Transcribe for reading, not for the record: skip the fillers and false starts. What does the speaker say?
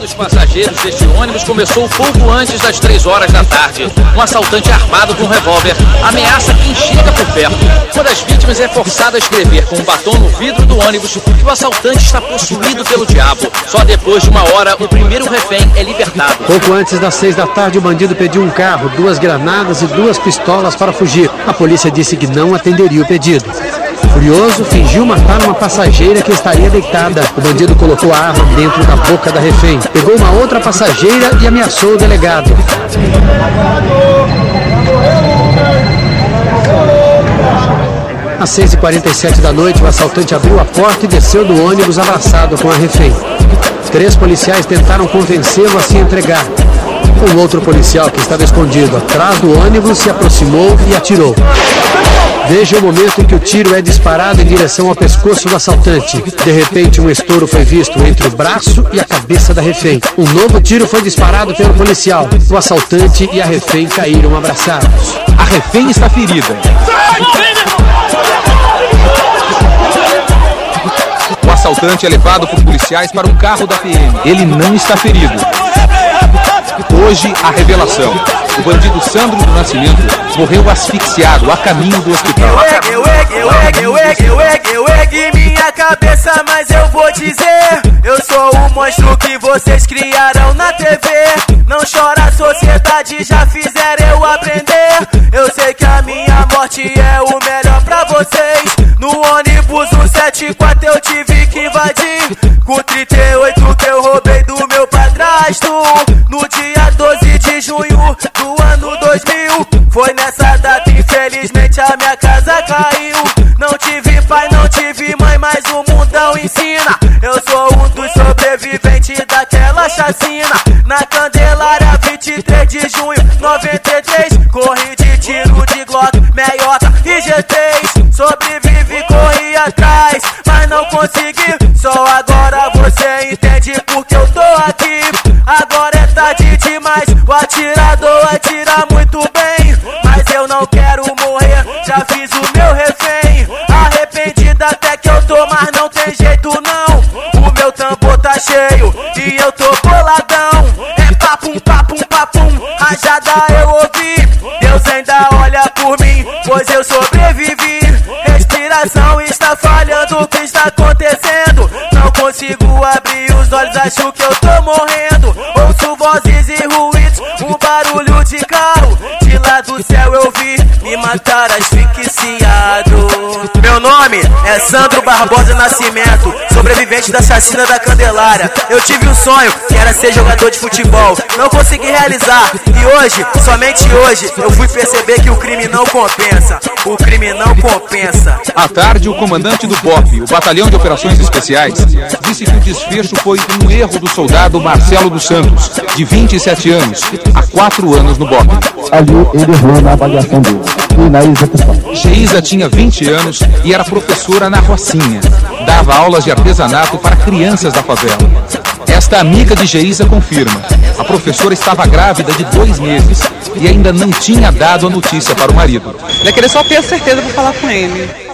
dos passageiros deste ônibus começou pouco antes das 3 horas da tarde. Um assaltante armado com um revólver ameaça quem chega por perto. Uma das vítimas é forçada a escrever com um batom no vidro do ônibus que o assaltante está possuído pelo diabo. Só depois de 1 hora, o primeiro refém é libertado. Pouco antes das 6 da tarde, o bandido pediu um carro, 2 granadas e 2 pistolas para fugir. A polícia disse que não atenderia o pedido. Furioso, fingiu matar uma passageira que estaria deitada. O bandido colocou a arma dentro da boca da refém. Pegou uma outra passageira e ameaçou o delegado. Às 6h47 da noite, o assaltante abriu a porta e desceu do ônibus abraçado com a refém. 3 policiais tentaram convencê-lo a se entregar. Um outro policial que estava escondido atrás do ônibus se aproximou e atirou. Veja o momento em que o tiro é disparado em direção ao pescoço do assaltante. De repente, um estouro foi visto entre o braço e a cabeça da refém. Um novo tiro foi disparado pelo policial. O assaltante e a refém caíram abraçados. A refém está ferida. O assaltante é levado por policiais para um carro da PM. Ele não está ferido. Hoje, a revelação. O bandido Sandro do Nascimento morreu asfixiado a caminho do hospital. Eu ergue minha cabeça, mas eu vou dizer: eu sou o monstro que vocês criaram na TV. Não chora, sociedade, já fizeram eu aprender. Eu sei que a minha morte é o melhor pra vocês. No ônibus 174 eu tive que invadir, com 38 que eu roubei do meu padrasto. No dia 12 de junho do ano 2000, foi nessa data infelizmente a minha casa caiu. Não tive pai, não tive mãe, mas o mundão ensina. Eu sou um dos sobreviventes daquela chacina. Na Candelária, 23 de junho, 93. Corri de tiro de Glock, meiota e G3. Sobrevivi, corri atrás, mas não consegui. Só agora você entende porque eu tô aqui. Agora é tarde demais, o atirador atira muito bem. Mas eu não quero morrer, já fiz o meu refém. Arrependido até que eu tô, mas não tem jeito não. O meu tambor tá cheio e eu tô boladão. É papum, papum, papum, rajada eu ouvi. Deus ainda olha por mim, pois eu sobrevivi. Respiração está falhando, o que está acontecendo? Não consigo abrir os olhos, acho que eu tô morrendo. Ouço vozes e ruídos, um barulho de carro. De lá do céu eu vi me matar asfixiado. Meu nome é Sandro Barbosa Nascimento, sobrevivente da chacina da Candelária. Eu tive um sonho que era ser jogador de futebol, não consegui realizar. E hoje, somente hoje, eu fui perceber que o crime não compensa. O crime não compensa. À tarde, o comandante do BOP, o Batalhão de Operações Especiais, disse que o desfecho foi um erro do soldado Marcelo dos Santos, de 27 anos, há 4 anos no BOP. Ali ele errou na avaliação dele e na execução. Geisa tinha 20 anos e era professora na Rocinha. Dava aulas de artesanato para crianças da favela. Esta amiga de Geisa confirma. A professora estava grávida de 2 meses e ainda não tinha dado a notícia para o marido. Ele queria só ter a certeza para falar com ele.